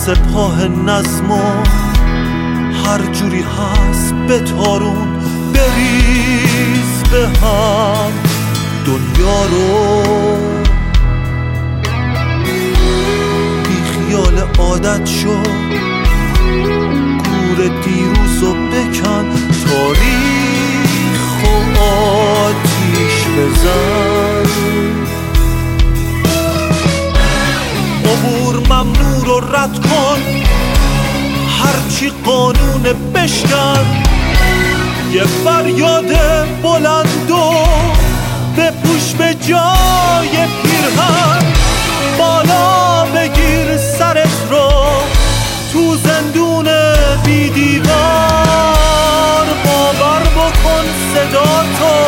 سپاه نظمو هر جوری هست به تارون بریز به هم دنیا رو. بی خیال عادت شو گور دیروزو بکن، تاریخ و آتیش بزن. عبور ممنوع رو رد کن، هرچی قانون بشکن، یه فریاد بلند و بپوش به جای پیرهن. بالا بگیر سرت رو تو زندون بی دیوار، باور بکن صدا تو